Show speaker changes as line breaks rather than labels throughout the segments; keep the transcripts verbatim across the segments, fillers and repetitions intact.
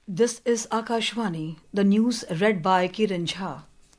This is Akashvani, the news read by Kiran Jha.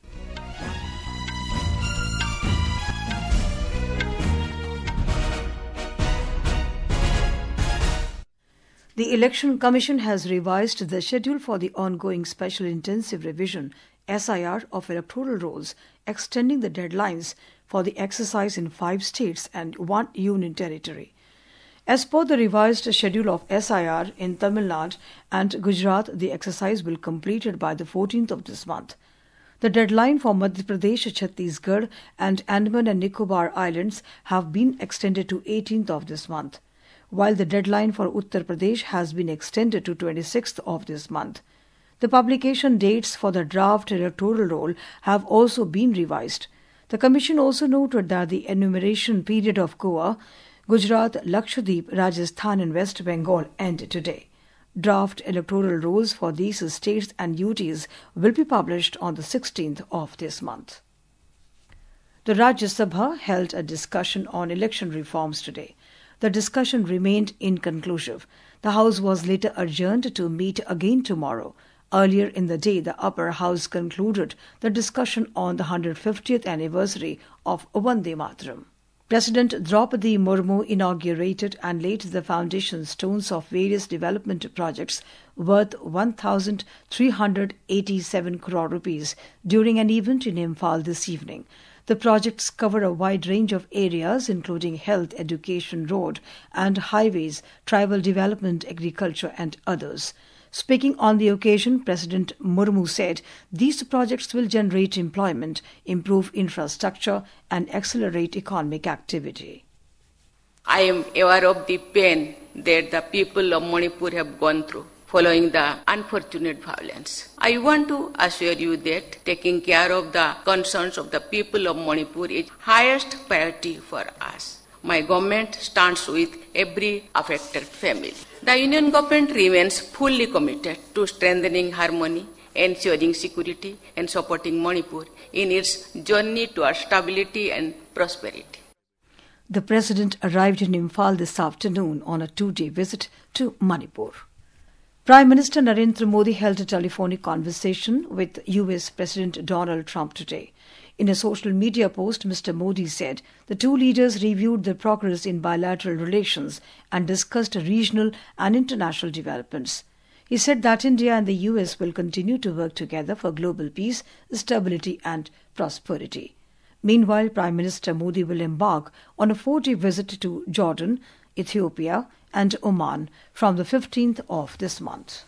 The Election Commission has revised the schedule for the ongoing Special Intensive Revision S I R of electoral rolls, extending the deadlines for the exercise in five states and one union territory. As per the revised schedule of S I R in Tamil Nadu and Gujarat, the exercise will be completed by the fourteenth of this month. The deadline for Madhya Pradesh, Chhattisgarh and Andaman and Nicobar Islands have been extended to eighteenth of this month, while the deadline for Uttar Pradesh has been extended to twenty-sixth of this month. The publication dates for the draft electoral roll have also been revised. The Commission also noted that the enumeration period of Goa, Gujarat, Lakshadweep, Rajasthan and West Bengal end today. Draft electoral rolls for these states and U Ts will be published on the sixteenth of this month. The Rajya Sabha held a discussion on election reforms today. The discussion remained inconclusive. The House was later adjourned to meet again tomorrow. Earlier in the day, the Upper House concluded the discussion on the one hundred fiftieth anniversary of Vande Mataram. President Draupadi Murmu inaugurated and laid the foundation stones of various development projects worth one thousand three hundred eighty-seven crore rupees during an event in Imphal this evening. The projects cover a wide range of areas including health, education, road and highways, tribal development, agriculture and others. Speaking on the occasion, President Murmu said these projects will generate employment, improve infrastructure and accelerate economic activity.
I am aware of the pain that the people of Manipur have gone through following the unfortunate violence. I want to assure you that taking care of the concerns of the people of Manipur is highest priority for us. My government stands with every affected family. The Union government remains fully committed to strengthening harmony, ensuring security and supporting Manipur in its journey towards stability and prosperity.
The President arrived in Imphal this afternoon on a two-day visit to Manipur. Prime Minister Narendra Modi held a telephonic conversation with U S President Donald Trump today. In a social media post, Mister Modi said the two leaders reviewed the progress in bilateral relations and discussed regional and international developments. He said that India and the U S will continue to work together for global peace, stability and prosperity. Meanwhile, Prime Minister Modi will embark on a four-day visit to Jordan, Ethiopia and Oman from the fifteenth of this month.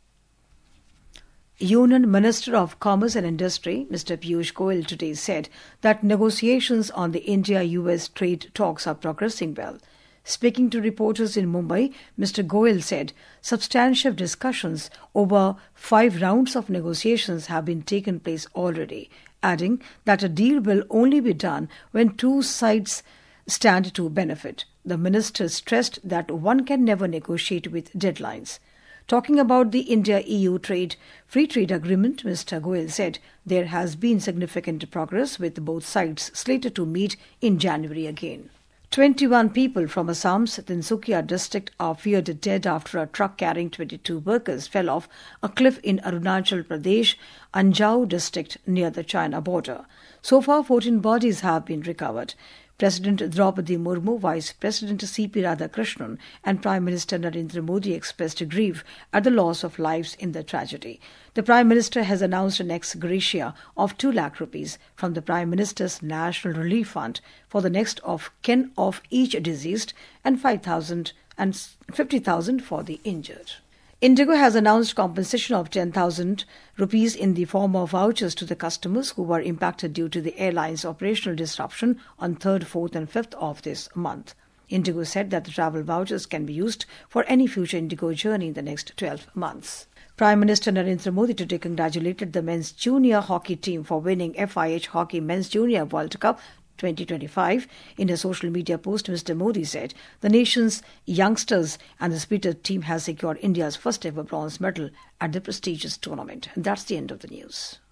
Union Minister of Commerce and Industry, Mister Piyush Goyal, today said that negotiations on the India U S trade talks are progressing well. Speaking to reporters in Mumbai, Mister Goyal said substantive discussions over five rounds of negotiations have been taken place already, adding that a deal will only be done when two sides stand to benefit. The minister stressed that one can never negotiate with deadlines. Talking about the India-E U trade free trade agreement, Mister Goyal said there has been significant progress with both sides slated to meet in January again. twenty-one people from Assam's Tinsukia district are feared dead after a truck carrying twenty-two workers fell off a cliff in Arunachal Pradesh, Anjao district near the China border. So far, fourteen bodies have been recovered. President Draupadi Murmu, Vice President C P Radhakrishnan and Prime Minister Narendra Modi expressed grief at the loss of lives in the tragedy. The Prime Minister has announced an ex gratia of two lakh rupees from the Prime Minister's National Relief Fund for the next of kin of each deceased and five thousand and fifty thousand for the injured. Indigo has announced compensation of ten thousand rupees in the form of vouchers to the customers who were impacted due to the airline's operational disruption on third, fourth and fifth of this month. Indigo said that the travel vouchers can be used for any future Indigo journey in the next twelve months. Prime Minister Narendra Modi today congratulated the men's junior hockey team for winning F I H Hockey Men's Junior World Cup twenty twenty-five. In a social media post, Mister Modi said the nation's youngsters and the spirited team has secured India's first ever bronze medal at the prestigious tournament. And that's the end of the news.